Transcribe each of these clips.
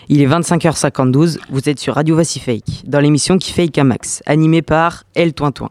Il est 25h52, vous êtes sur Radio Vassifake, dans l'émission qui fake un max, animée par El Tointoin.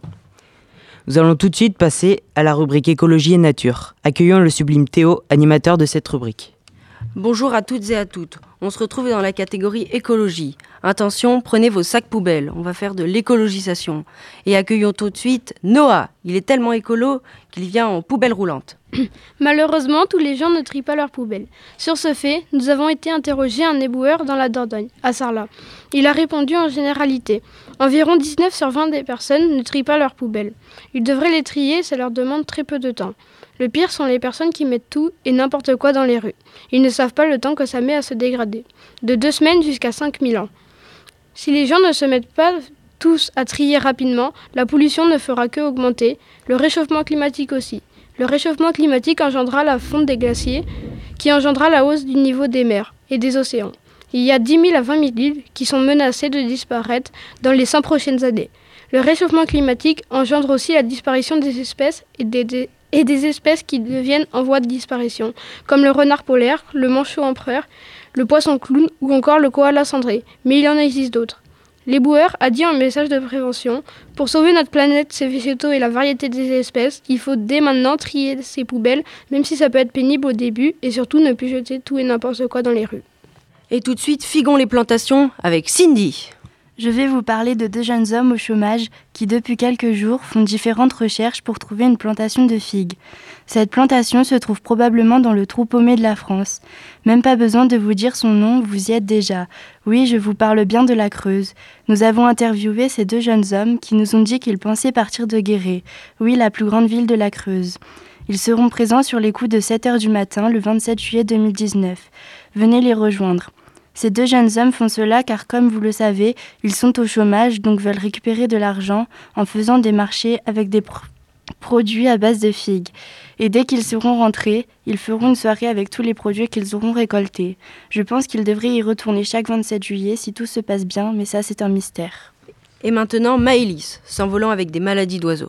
Nous allons tout de suite passer à la rubrique écologie et nature. Accueillons le sublime Théo, animateur de cette rubrique. Bonjour à toutes et à toutes. On se retrouve dans la catégorie écologie. Attention, prenez vos sacs poubelles, on va faire de l'écologisation. Et accueillons tout de suite Noah. Il est tellement écolo qu'il vient en poubelle roulante. Malheureusement, tous les gens ne trient pas leurs poubelles. Sur ce fait, nous avons été interroger un éboueur dans la Dordogne, à Sarlat. Il a répondu en généralité. Environ 19 sur 20 des personnes ne trient pas leurs poubelles. Ils devraient les trier, ça leur demande très peu de temps. Le pire sont les personnes qui mettent tout et n'importe quoi dans les rues. Ils ne savent pas le temps que ça met à se dégrader. De 2 semaines jusqu'à 5000 ans. Si les gens ne se mettent pas tous à trier rapidement, la pollution ne fera que augmenter, le réchauffement climatique aussi. Le réchauffement climatique engendra la fonte des glaciers, qui engendra la hausse du niveau des mers et des océans. Il y a 10 000 à 20 000 îles qui sont menacées de disparaître dans les 100 prochaines années. Le réchauffement climatique engendre aussi la disparition des espèces et des espèces qui deviennent en voie de disparition, comme le renard polaire, le manchot empereur, le poisson clown ou encore le koala cendré. Mais il en existe d'autres. L'éboueur a dit un message de prévention. Pour sauver notre planète, ses végétaux et la variété des espèces, il faut dès maintenant trier ses poubelles, même si ça peut être pénible au début, et surtout ne plus jeter tout et n'importe quoi dans les rues. Et tout de suite, figons les plantations avec Cindy. Je vais vous parler de 2 jeunes hommes au chômage qui, depuis quelques jours, font différentes recherches pour trouver une plantation de figues. Cette plantation se trouve probablement dans le trou paumé de la France. Même pas besoin de vous dire son nom, vous y êtes déjà. Oui, je vous parle bien de la Creuse. Nous avons interviewé ces 2 jeunes hommes qui nous ont dit qu'ils pensaient partir de Guéret, oui, la plus grande ville de la Creuse. Ils seront présents sur les coups de 7h du matin, le 27 juillet 2019. Venez les rejoindre. Ces 2 jeunes hommes font cela car, comme vous le savez, ils sont au chômage, donc veulent récupérer de l'argent en faisant des marchés avec des produits à base de figues. Et dès qu'ils seront rentrés, ils feront une soirée avec tous les produits qu'ils auront récoltés. Je pense qu'ils devraient y retourner chaque 27 juillet si tout se passe bien, mais ça c'est un mystère. Et maintenant, Maëlys, s'envolant avec des maladies d'oiseaux.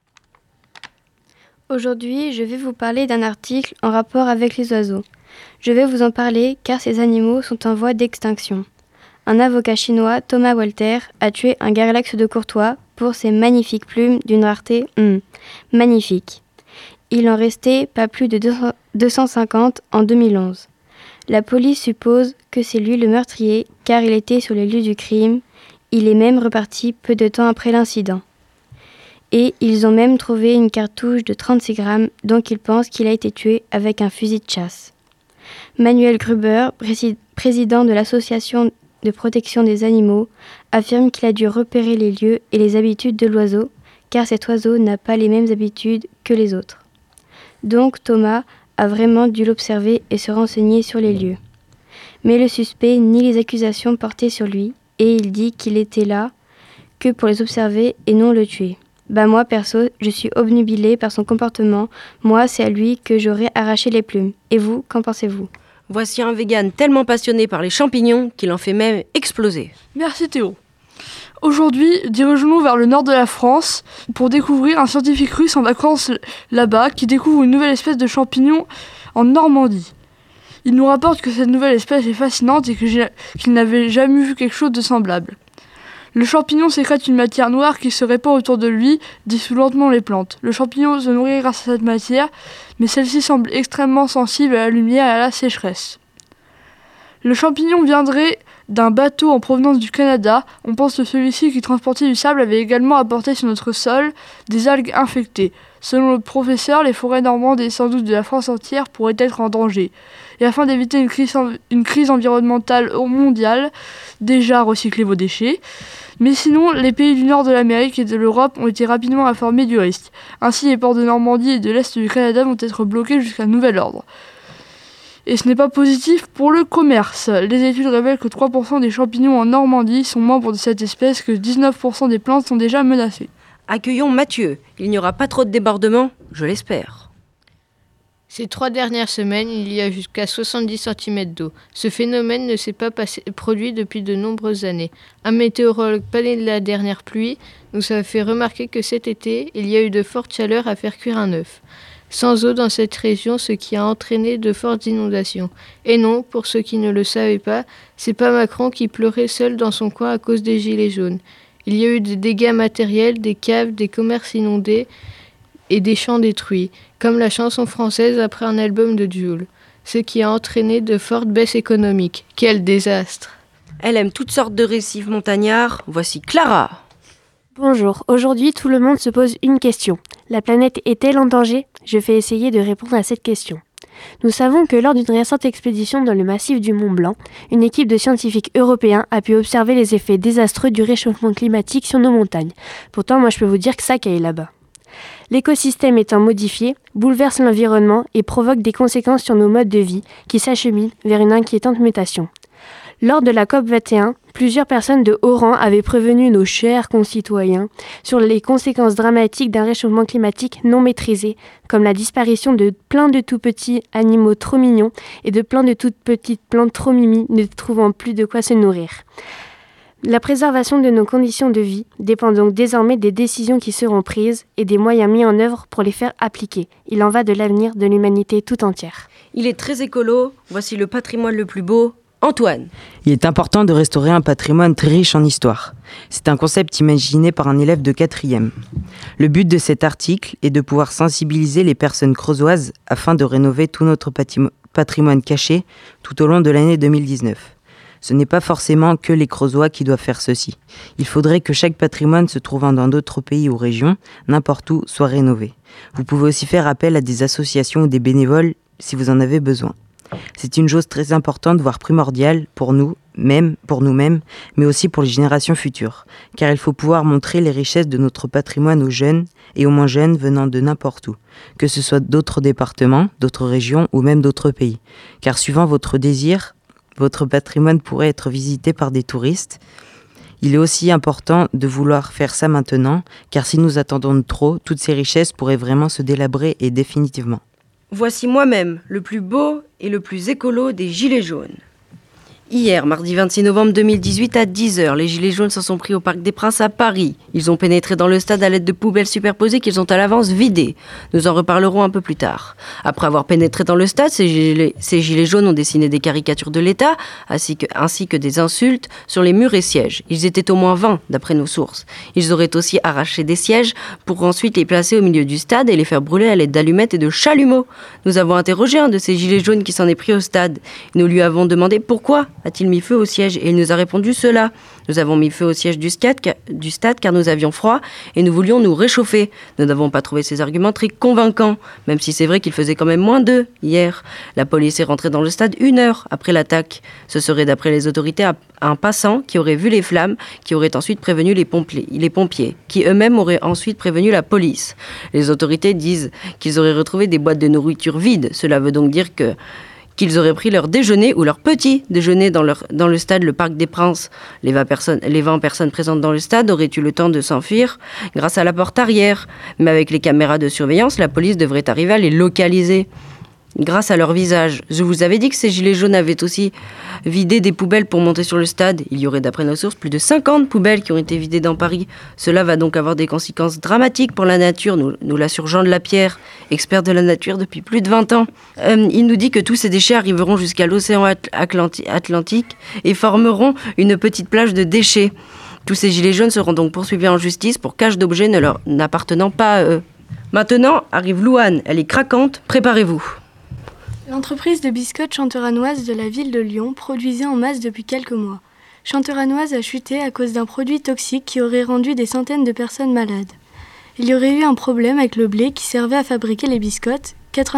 Aujourd'hui, je vais vous parler d'un article en rapport avec les oiseaux. Je vais vous en parler car ces animaux sont en voie d'extinction. Un avocat chinois, Thomas Walter, a tué un garlax de Courtois pour ses magnifiques plumes d'une rareté magnifique. Il en restait pas plus de 250 en 2011. La police suppose que c'est lui le meurtrier car il était sur les lieux du crime. Il est même reparti peu de temps après l'incident. Et ils ont même trouvé une cartouche de 36 grammes, donc ils pensent qu'il a été tué avec un fusil de chasse. Manuel Gruber, président de l'association de protection des animaux, affirme qu'il a dû repérer les lieux et les habitudes de l'oiseau, car cet oiseau n'a pas les mêmes habitudes que les autres. Donc Thomas a vraiment dû l'observer et se renseigner sur les lieux. Mais le suspect nie les accusations portées sur lui, et il dit qu'il était là que pour les observer et non le tuer. Moi perso, je suis obnubilée par son comportement. Moi, c'est à lui que j'aurais arraché les plumes. Et vous, qu'en pensez-vous ? Voici un vegan tellement passionné par les champignons qu'il en fait même exploser. Merci Théo. Aujourd'hui, dirigeons-nous vers le nord de la France pour découvrir un scientifique russe en vacances là-bas qui découvre une nouvelle espèce de champignon en Normandie. Il nous rapporte que cette nouvelle espèce est fascinante et qu'il n'avait jamais vu quelque chose de semblable. Le champignon sécrète une matière noire qui se répand autour de lui, dissout lentement les plantes. Le champignon se nourrit grâce à cette matière, mais celle-ci semble extrêmement sensible à la lumière et à la sécheresse. Le champignon viendrait d'un bateau en provenance du Canada. On pense que celui-ci qui transportait du sable avait également apporté sur notre sol des algues infectées. Selon le professeur, les forêts normandes et sans doute de la France entière pourraient être en danger. Et afin d'éviter une crise environnementale mondiale, déjà recyclez vos déchets. Mais sinon, les pays du nord de l'Amérique et de l'Europe ont été rapidement informés du risque. Ainsi, les ports de Normandie et de l'Est du Canada vont être bloqués jusqu'à nouvel ordre. Et ce n'est pas positif pour le commerce. Les études révèlent que 3% des champignons en Normandie sont membres de cette espèce, que 19% des plantes sont déjà menacées. Accueillons Mathieu. Il n'y aura pas trop de débordements, je l'espère. Ces 3 dernières semaines, il y a jusqu'à 70 cm d'eau. Ce phénomène ne s'est pas produit depuis de nombreuses années. Un météorologue parlait de la dernière pluie nous a fait remarquer que cet été, il y a eu de fortes chaleurs à faire cuire un œuf. sans eau dans cette région, ce qui a entraîné de fortes inondations. Et non, pour ceux qui ne le savaient pas, c'est pas Macron qui pleurait seul dans son coin à cause des gilets jaunes. Il y a eu des dégâts matériels, des caves, des commerces inondés et des champs détruits, comme la chanson française après un album de Jul, ce qui a entraîné de fortes baisses économiques. Quel désastre! Elle aime toutes sortes de récifs montagnards. Voici Clara. Bonjour, aujourd'hui tout le monde se pose une question. La planète est-elle en danger ? Je vais essayer de répondre à cette question. Nous savons que lors d'une récente expédition dans le massif du Mont Blanc, une équipe de scientifiques européens a pu observer les effets désastreux du réchauffement climatique sur nos montagnes. Pourtant, moi je peux vous dire que ça caille là-bas. L'écosystème étant modifié, bouleverse l'environnement et provoque des conséquences sur nos modes de vie qui s'acheminent vers une inquiétante mutation. Lors de la COP21, plusieurs personnes de haut rang avaient prévenu nos chers concitoyens sur les conséquences dramatiques d'un réchauffement climatique non maîtrisé, comme la disparition de plein de tout petits animaux trop mignons et de plein de toutes petites plantes trop mimi ne trouvant plus de quoi se nourrir. La préservation de nos conditions de vie dépend donc désormais des décisions qui seront prises et des moyens mis en œuvre pour les faire appliquer. Il en va de l'avenir de l'humanité tout entière. Il est très écolo. Voici le patrimoine le plus beau. Antoine. Il est important de restaurer un patrimoine très riche en histoire. C'est un concept imaginé par un élève de 4e. Le but de cet article est de pouvoir sensibiliser les personnes creusoises afin de rénover tout notre patrimoine caché tout au long de l'année 2019. Ce n'est pas forcément que les Creusois qui doivent faire ceci. Il faudrait que chaque patrimoine se trouvant dans d'autres pays ou régions, n'importe où, soit rénové. Vous pouvez aussi faire appel à des associations ou des bénévoles si vous en avez besoin. C'est une chose très importante, voire primordiale pour nous-mêmes, mais aussi pour les générations futures. Car il faut pouvoir montrer les richesses de notre patrimoine aux jeunes et aux moins jeunes venant de n'importe où, que ce soit d'autres départements, d'autres régions ou même d'autres pays. Car suivant votre désir, votre patrimoine pourrait être visité par des touristes. Il est aussi important de vouloir faire ça maintenant, car si nous attendons trop, toutes ces richesses pourraient vraiment se délabrer et définitivement. Voici moi-même, le plus beau et le plus écolo des Gilets jaunes. Hier, mardi 26 novembre 2018 à 10h, les Gilets jaunes s'en sont pris au Parc des Princes à Paris. Ils ont pénétré dans le stade à l'aide de poubelles superposées qu'ils ont à l'avance vidées. Nous en reparlerons un peu plus tard. Après avoir pénétré dans le stade, ces gilets jaunes ont dessiné des caricatures de l'État, ainsi que des insultes sur les murs et sièges. Ils étaient au moins 20, d'après nos sources. Ils auraient aussi arraché des sièges pour ensuite les placer au milieu du stade et les faire brûler à l'aide d'allumettes et de chalumeaux. Nous avons interrogé un de ces gilets jaunes qui s'en est pris au stade. Nous lui avons demandé pourquoi a-t-il mis feu au siège et il nous a répondu cela. Nous avons mis feu au siège du stade car nous avions froid et nous voulions nous réchauffer. Nous n'avons pas trouvé ces arguments très convaincants, même si c'est vrai qu'il faisait quand même moins 2 hier. La police est rentrée dans le stade 1 heure après l'attaque. Ce serait d'après les autorités un passant qui aurait vu les flammes, qui aurait ensuite prévenu les pompiers, qui eux-mêmes auraient ensuite prévenu la police. Les autorités disent qu'ils auraient retrouvé des boîtes de nourriture vides. Cela veut donc dire qu'ils auraient pris leur déjeuner ou leur petit déjeuner dans le stade, le Parc des Princes. Les 20 personnes présentes dans le stade auraient eu le temps de s'enfuir grâce à la porte arrière. Mais avec les caméras de surveillance, la police devrait arriver à les localiser grâce à leur visage. Je vous avais dit que ces gilets jaunes avaient aussi vidé des poubelles pour monter sur le stade. Il y aurait, d'après nos sources, plus de 50 poubelles qui ont été vidées dans Paris. Cela va donc avoir des conséquences dramatiques pour la nature, nous l'assure Jean de Lapierre, expert de la nature depuis plus de 20 ans. Il nous dit que tous ces déchets arriveront jusqu'à l'océan Atlantique et formeront une petite plage de déchets. Tous ces gilets jaunes seront donc poursuivis en justice pour cache d'objets ne leur n'appartenant pas à eux. Maintenant arrive Louane, elle est craquante, préparez-vous. L'entreprise de biscottes Chanteranoise de la ville de Lyon produisait en masse depuis quelques mois. Chanteranoise a chuté à cause d'un produit toxique qui aurait rendu des centaines de personnes malades. Il y aurait eu un problème avec le blé qui servait à fabriquer les biscottes.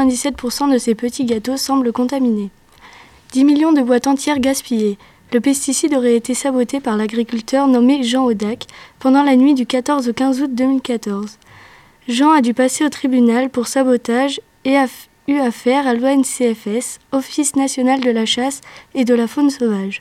97% de ces petits gâteaux semblent contaminés. 10 millions de boîtes entières gaspillées. Le pesticide aurait été saboté par l'agriculteur nommé Jean Audac pendant la nuit du 14 au 15 août 2014. Jean a dû passer au tribunal pour sabotage et a eu affaire à l'ONCFS, Office national de la chasse et de la faune sauvage.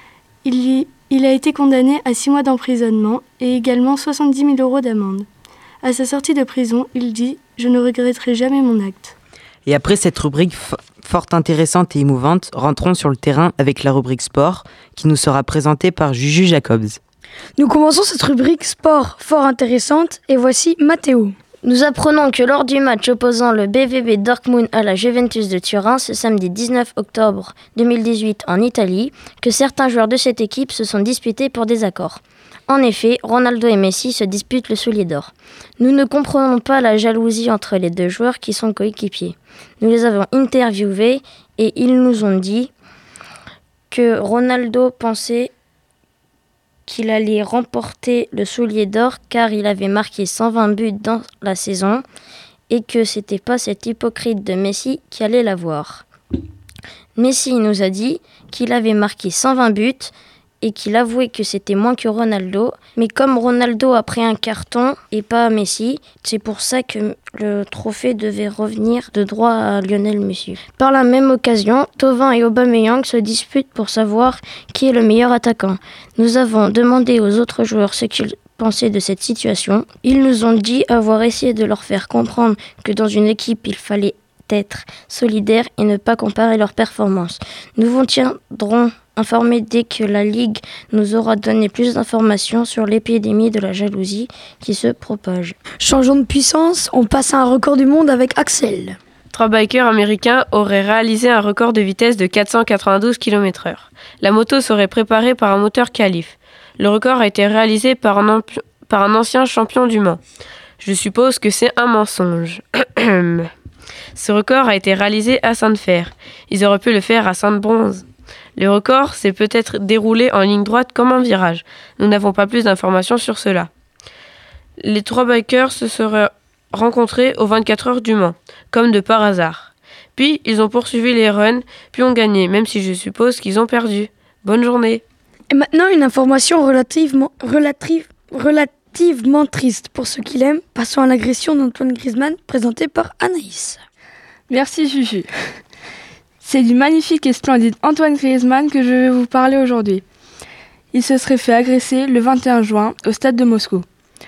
Il a été condamné à 6 mois d'emprisonnement et également 70 000 € d'amende. À sa sortie de prison, il dit « Je ne regretterai jamais mon acte ». Et après cette rubrique fort intéressante et émouvante, rentrons sur le terrain avec la rubrique sport qui nous sera présentée par Juju Jacobs. Nous commençons cette rubrique sport fort intéressante et voici Mathéo. Nous apprenons que lors du match opposant le BVB Dortmund à la Juventus de Turin ce samedi 19 octobre 2018 en Italie, que certains joueurs de cette équipe se sont disputés pour désaccord. En effet, Ronaldo et Messi se disputent le soulier d'or. Nous ne comprenons pas la jalousie entre les deux joueurs qui sont coéquipiers. Nous les avons interviewés et ils nous ont dit que Ronaldo pensait qu'il allait remporter le soulier d'or car il avait marqué 120 buts dans la saison et que c'était pas cet hypocrite de Messi qui allait l'avoir. Messi nous a dit qu'il avait marqué 120 buts et qu'il avouait que c'était moins que Ronaldo, mais comme Ronaldo a pris un carton et pas Messi, c'est pour ça que le trophée devait revenir de droit à Lionel Messi. Par la même occasion, Thauvin et Aubameyang se disputent pour savoir qui est le meilleur attaquant. Nous avons demandé aux autres joueurs ce qu'ils pensaient de cette situation. Ils nous ont dit avoir essayé de leur faire comprendre que dans une équipe, il fallait être solidaire et ne pas comparer leurs performances. Nous vous tiendrons informés dès que la Ligue nous aura donné plus d'informations sur l'épidémie de la jalousie qui se propage. Changeons de puissance, on passe à un record du monde avec Axel. 3 bikers américains auraient réalisé un record de vitesse de 492 km/h. La moto serait préparée par un moteur Calif. Le record a été réalisé par un ancien champion du Mans. Je suppose que c'est un mensonge. Ce record a été réalisé à Sainte-Fer. Ils auraient pu le faire à Sainte-Bronze. Le record s'est peut-être déroulé en ligne droite comme un virage. Nous n'avons pas plus d'informations sur cela. Les 3 bikers se seraient rencontrés aux 24 heures du Mans, comme de par hasard. Puis, ils ont poursuivi les runs, puis ont gagné, même si je suppose qu'ils ont perdu. Bonne journée. Et maintenant, une information relativement triste pour ceux qui l'aiment. Passons à l'agression d'Antoine Griezmann, présentée par Anaïs. Merci Juju. C'est du magnifique et splendide Antoine Griezmann que je vais vous parler aujourd'hui. Il se serait fait agresser le 21 juin au stade de Moscou.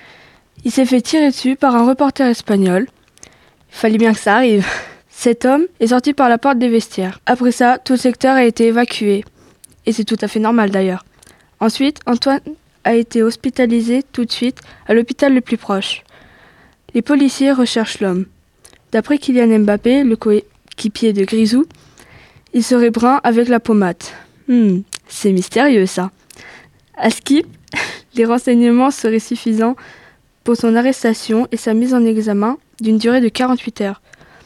Il s'est fait tirer dessus par un reporter espagnol. Il fallait bien que ça arrive. Cet homme est sorti par la porte des vestiaires. Après ça, tout le secteur a été évacué. Et c'est tout à fait normal d'ailleurs. Ensuite, Antoine a été hospitalisé tout de suite à l'hôpital le plus proche. Les policiers recherchent l'homme. D'après Kylian Mbappé, le coéquipier de Grisou, il serait brun avec la peau mate. C'est mystérieux ça. À Skip, les renseignements seraient suffisants pour son arrestation et sa mise en examen d'une durée de 48 heures.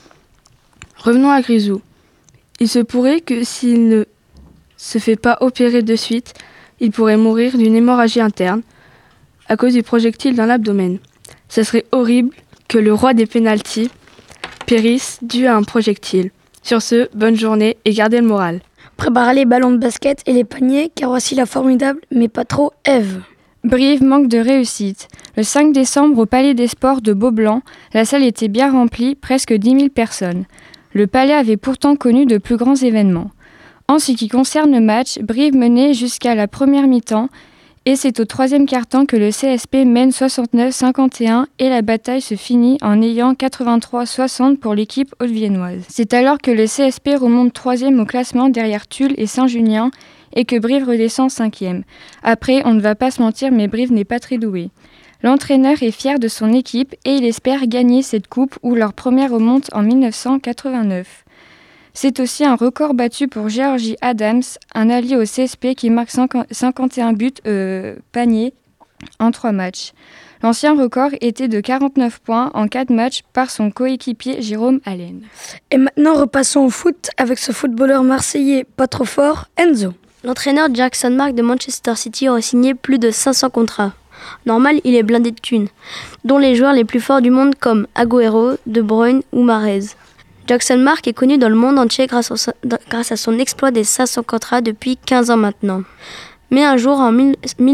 Revenons à Grisou. Il se pourrait que s'il ne se fait pas opérer de suite, il pourrait mourir d'une hémorragie interne à cause du projectile dans l'abdomen. Ce serait horrible que le roi des pénaltys périsse dû à un projectile. Sur ce, bonne journée et gardez le moral. Préparez les ballons de basket et les paniers, car voici la formidable, mais pas trop, Ève. Brive manque de réussite. Le 5 décembre, au Palais des Sports de Beaublanc, la salle était bien remplie, presque 10 000 personnes. Le palais avait pourtant connu de plus grands événements. En ce qui concerne le match, Brive menait jusqu'à la première mi-temps, et c'est au 3e quart-temps que le CSP mène 69-51 et la bataille se finit en ayant 83-60 pour l'équipe haute-viennoise. C'est alors que le CSP remonte 3e au classement derrière Tulle et Saint-Junien et que Brive redescend 5e. Après, on ne va pas se mentir, mais Brive n'est pas très doué. L'entraîneur est fier de son équipe et il espère gagner cette coupe ou leur première remonte en 1989. C'est aussi un record battu pour Georgie Adams, un allié au CSP qui marque 51 buts paniers en 3 matchs. L'ancien record était de 49 points en 4 matchs par son coéquipier Jérôme Allen. Et maintenant, repassons au foot avec ce footballeur marseillais pas trop fort, Enzo. L'entraîneur Jackson Mark de Manchester City aurait signé plus de 500 contrats. Normal, il est blindé de thunes, dont les joueurs les plus forts du monde comme Agüero, De Bruyne ou Mahrez. Jackson Mark est connu dans le monde entier grâce à son exploit des 500 contrats depuis 15 ans maintenant. Mais un jour, en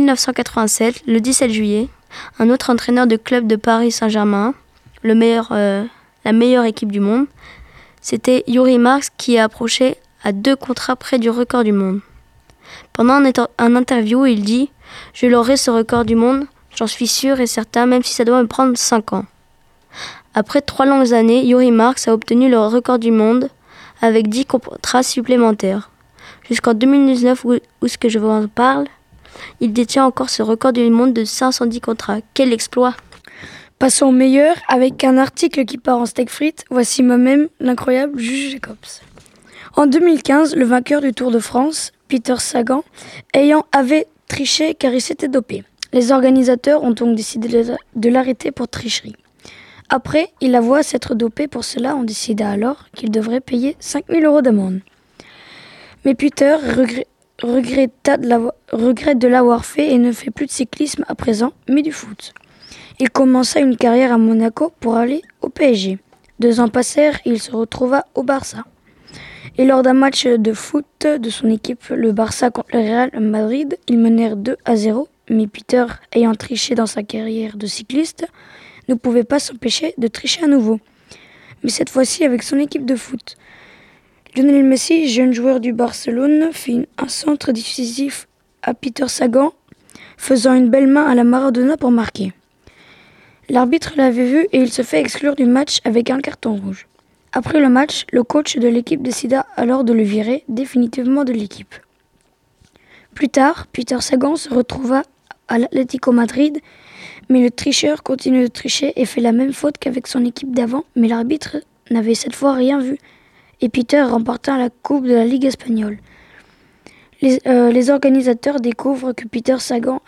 1987, le 17 juillet, un autre entraîneur de club de Paris Saint-Germain, la meilleure équipe du monde, c'était Yuri Marks qui a approché à 2 contrats près du record du monde. Pendant un interview, il dit « Je l'aurai ce record du monde, j'en suis sûr et certain, même si ça doit me prendre 5 ans. » Après 3 longues années, Yuri Marks a obtenu le record du monde avec 10 contrats supplémentaires. Jusqu'en 2019, où ce que je vous en parle, il détient encore ce record du monde de 510 contrats. Quel exploit! Passons au meilleur avec un article qui part en steak frites. Voici moi-même l'incroyable Juju Jacobs. En 2015, le vainqueur du Tour de France, Peter Sagan, avait triché car il s'était dopé. Les organisateurs ont donc décidé de l'arrêter pour tricherie. Après, il avoua s'être dopé, pour cela on décida alors qu'il devrait payer 5 000 € d'amende. Mais Peter regrette de l'avoir fait et ne fait plus de cyclisme à présent, mais du foot. Il commença une carrière à Monaco pour aller au PSG. 2 ans passèrent et il se retrouva au Barça. Et lors d'un match de foot de son équipe, le Barça contre le Real Madrid, ils menèrent 2-0, mais Peter, ayant triché dans sa carrière de cycliste, ne pouvait pas s'empêcher de tricher à nouveau. Mais cette fois-ci avec son équipe de foot. Lionel Messi, jeune joueur du Barcelone, fit un centre décisif à Peter Sagan, faisant une belle main à la Maradona pour marquer. L'arbitre l'avait vu et il se fait exclure du match avec un carton rouge. Après le match, le coach de l'équipe décida alors de le virer définitivement de l'équipe. Plus tard, Peter Sagan se retrouva à l'Atlético Madrid, mais le tricheur continue de tricher et fait la même faute qu'avec son équipe d'avant, mais l'arbitre n'avait cette fois rien vu. Et Peter remporta la Coupe de la Ligue espagnole. Les organisateurs découvrent que Peter Sagan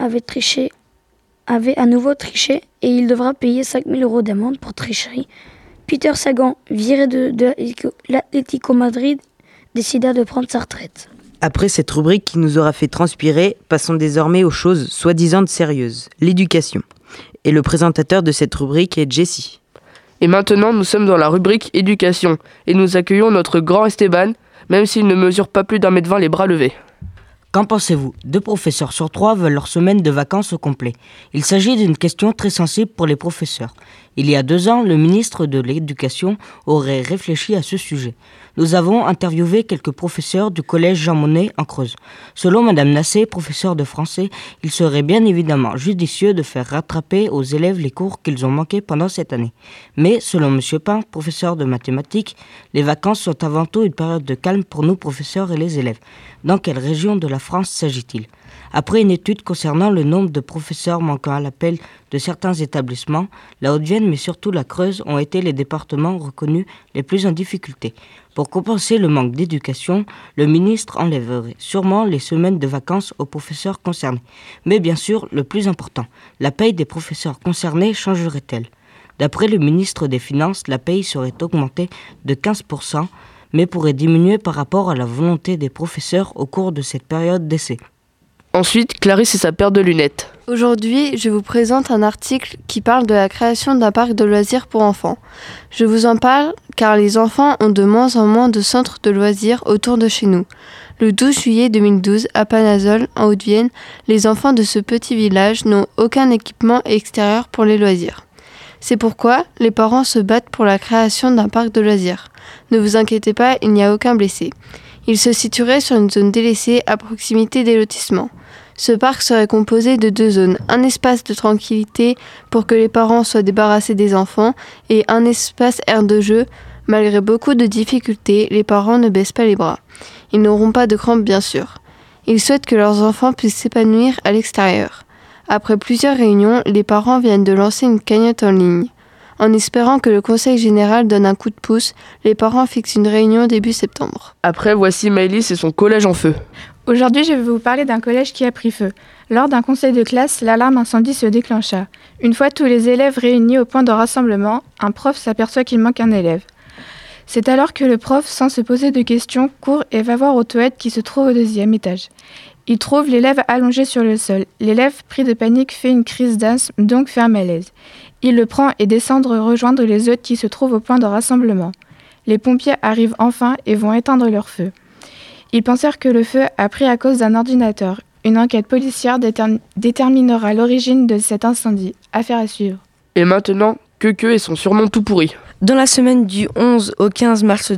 avait à nouveau triché et il devra payer 5 000 € d'amende pour tricherie. Peter Sagan, viré de l'Atlético Madrid, décida de prendre sa retraite. Après cette rubrique qui nous aura fait transpirer, passons désormais aux choses soi-disant sérieuses, l'éducation. Et le présentateur de cette rubrique est Jessie. Et maintenant, nous sommes dans la rubrique éducation et nous accueillons notre grand Esteban, même s'il ne mesure pas plus d'1,20 m les bras levés. Qu'en pensez-vous ? 2 professeurs sur 3 veulent leur semaine de vacances au complet. Il s'agit d'une question très sensible pour les professeurs. Il y a 2 ans, le ministre de l'Éducation aurait réfléchi à ce sujet. Nous avons interviewé quelques professeurs du collège Jean Monnet en Creuse. Selon Madame Nassé, professeure de français, il serait bien évidemment judicieux de faire rattraper aux élèves les cours qu'ils ont manqués pendant cette année. Mais, selon Monsieur Pain, professeur de mathématiques, les vacances sont avant tout une période de calme pour nous professeurs et les élèves. Dans quelle région de la France s'agit-il ? Après une étude concernant le nombre de professeurs manquant à l'appel de certains établissements, la Haute-Vienne mais surtout la Creuse ont été les départements reconnus les plus en difficulté. Pour compenser le manque d'éducation, le ministre enlèverait sûrement les semaines de vacances aux professeurs concernés. Mais bien sûr, le plus important, la paye des professeurs concernés changerait-elle ? D'après le ministre des Finances, la paye serait augmentée de 15%, mais pourrait diminuer par rapport à la volonté des professeurs au cours de cette période d'essai. Ensuite, Clarisse et sa paire de lunettes. Aujourd'hui, je vous présente un article qui parle de la création d'un parc de loisirs pour enfants. Je vous en parle car les enfants ont de moins en moins de centres de loisirs autour de chez nous. Le 12 juillet 2012, à Panazol, en Haute-Vienne, les enfants de ce petit village n'ont aucun équipement extérieur pour les loisirs. C'est pourquoi les parents se battent pour la création d'un parc de loisirs. Ne vous inquiétez pas, il n'y a aucun blessé. Il se situerait sur une zone délaissée à proximité des lotissements. Ce parc serait composé de 2 zones, un espace de tranquillité pour que les parents soient débarrassés des enfants et un espace aire de jeu. Malgré beaucoup de difficultés, les parents ne baissent pas les bras. Ils n'auront pas de crampes bien sûr. Ils souhaitent que leurs enfants puissent s'épanouir à l'extérieur. Après plusieurs réunions, les parents viennent de lancer une cagnotte en ligne. En espérant que le Conseil général donne un coup de pouce, les parents fixent une réunion début septembre. Après, voici Maëlys et son collège en feu. Aujourd'hui, je vais vous parler d'un collège qui a pris feu. Lors d'un conseil de classe, l'alarme incendie se déclencha. Une fois tous les élèves réunis au point de rassemblement, un prof s'aperçoit qu'il manque un élève. C'est alors que le prof, sans se poser de questions, court et va voir aux toilettes qui se trouvent au 2e étage. Il trouve l'élève allongé sur le sol. L'élève, pris de panique, fait une crise d'asthme, donc fait un malaise. Il le prend et descend rejoindre les autres qui se trouvent au point de rassemblement. Les pompiers arrivent enfin et vont éteindre leur feu. Ils pensèrent que le feu a pris à cause d'un ordinateur. Une enquête policière déterminera l'origine de cet incendie. Affaire à suivre. Et maintenant, Queue et son surnom tout pourri. Dans la semaine du 11 au 15 mars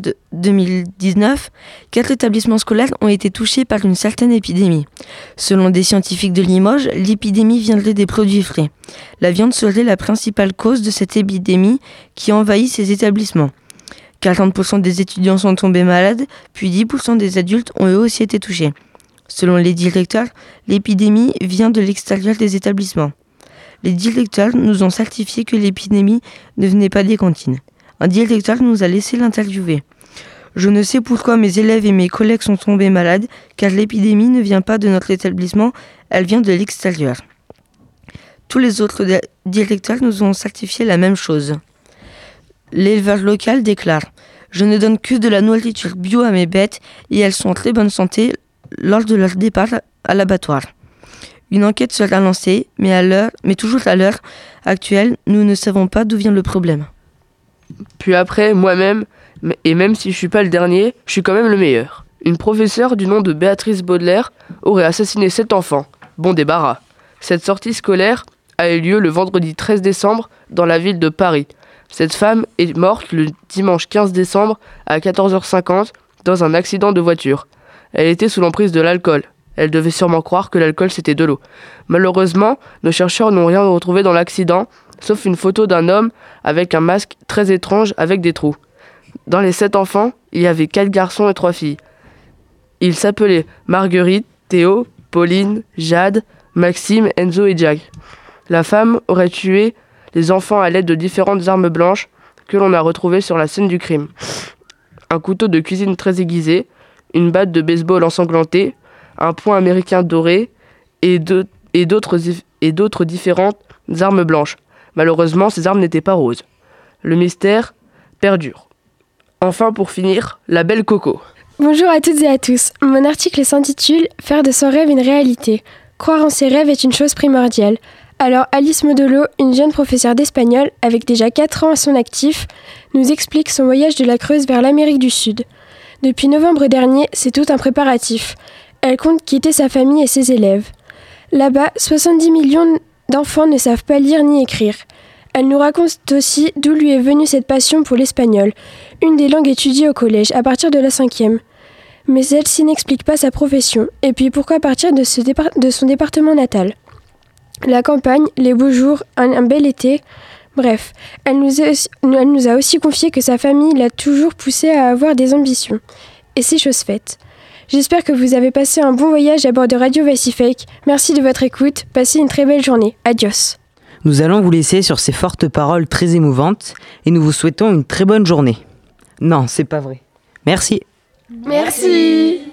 2019, 4 établissements scolaires ont été touchés par une certaine épidémie. Selon des scientifiques de Limoges, l'épidémie viendrait des produits frais. La viande serait la principale cause de cette épidémie qui envahit ces établissements. 40% des étudiants sont tombés malades, puis 10% des adultes ont eux aussi été touchés. Selon les directeurs, l'épidémie vient de l'extérieur des établissements. Les directeurs nous ont certifié que l'épidémie ne venait pas des cantines. Un directeur nous a laissé l'interviewer. Je ne sais pourquoi mes élèves et mes collègues sont tombés malades, car l'épidémie ne vient pas de notre établissement, elle vient de l'extérieur. Tous les autres directeurs nous ont certifié la même chose. L'éleveur local déclare « Je ne donne que de la nourriture bio à mes bêtes et elles sont en très bonne santé lors de leur départ à l'abattoir. » Une enquête sera lancée, mais toujours à l'heure actuelle, nous ne savons pas d'où vient le problème. Puis après, moi-même, et même si je suis pas le dernier, je suis quand même le meilleur. Une professeure du nom de Béatrice Baudelaire aurait assassiné 7 enfants. Bon débarras. Cette sortie scolaire a eu lieu le vendredi 13 décembre dans la ville de Paris. Cette femme est morte le dimanche 15 décembre à 14h50 dans un accident de voiture. Elle était sous l'emprise de l'alcool. Elle devait sûrement croire que l'alcool c'était de l'eau. Malheureusement, nos chercheurs n'ont rien retrouvé dans l'accident, sauf une photo d'un homme avec un masque très étrange avec des trous. Dans les 7 enfants, il y avait 4 garçons et 3 filles. Ils s'appelaient Marguerite, Théo, Pauline, Jade, Maxime, Enzo et Jack. La femme aurait tué les enfants à l'aide de différentes armes blanches que l'on a retrouvées sur la scène du crime. Un couteau de cuisine très aiguisé, une batte de baseball ensanglantée, un poing américain doré et d'autres différentes armes blanches. Malheureusement, ces armes n'étaient pas roses. Le mystère perdure. Enfin, pour finir, la belle Coco. Bonjour à toutes et à tous. Mon article s'intitule « Faire de son rêve une réalité ». Croire en ses rêves est une chose primordiale. Alors Alice Modolo, une jeune professeure d'espagnol avec déjà 4 ans à son actif, nous explique son voyage de la Creuse vers l'Amérique du Sud. Depuis novembre dernier, c'est tout un préparatif. Elle compte quitter sa famille et ses élèves. Là-bas, 70 millions d'enfants ne savent pas lire ni écrire. Elle nous raconte aussi d'où lui est venue cette passion pour l'espagnol, une des langues étudiées au collège à partir de la 5e. Mais celle-ci n'explique pas sa profession, et puis pourquoi partir de son département natal. La campagne, les beaux jours, un bel été, bref, elle nous a aussi confié que sa famille l'a toujours poussée à avoir des ambitions. Et c'est chose faite. J'espère que vous avez passé un bon voyage à bord de Radio Vacifake. Merci de votre écoute, passez une très belle journée. Adios. Nous allons vous laisser sur ces fortes paroles très émouvantes et nous vous souhaitons une très bonne journée. Non, c'est pas vrai. Merci. Merci.